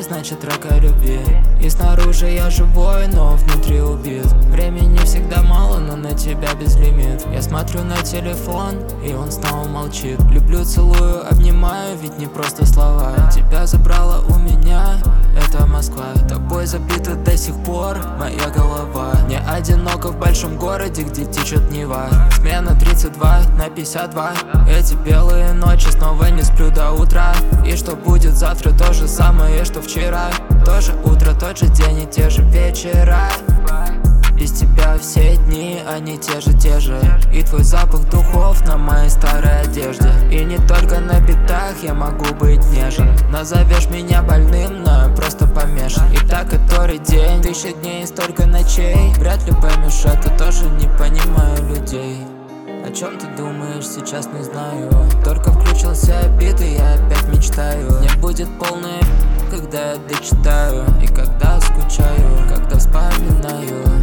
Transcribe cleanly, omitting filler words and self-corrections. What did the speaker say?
значит трек о любви. И снаружи я живой, но внутри убит. Времени всегда мало, но на тебя безлимит. Я смотрю на телефон, и он снова молчит. Люблю, целую, обнимаю, ведь не просто слова. Тебя забрала у меня эта Москва. Тобой забита до сих пор моя голова. Не одиноко в большом городе, где течет Нева. Смена 32 на 52. Эти белые ночи, снова не сплю до утра. И что будет завтра, то же самое, что вчера. То же утро, тот же день и те же вечера. Без тебя все дни, они те же. И твой запах духов на моей старой одежде. И не только на битах я могу быть нежен. Назовешь меня больным, но я просто помешан. И так который день, 1000 дней и столько ночей. Вряд ли поймешь это, тоже не понимаю людей. О чем ты думаешь, сейчас не знаю. Только включился бит, и я опять мечтаю. Мне будет полная, когда я дочитаю. И когда скучаю, когда вспоминаю.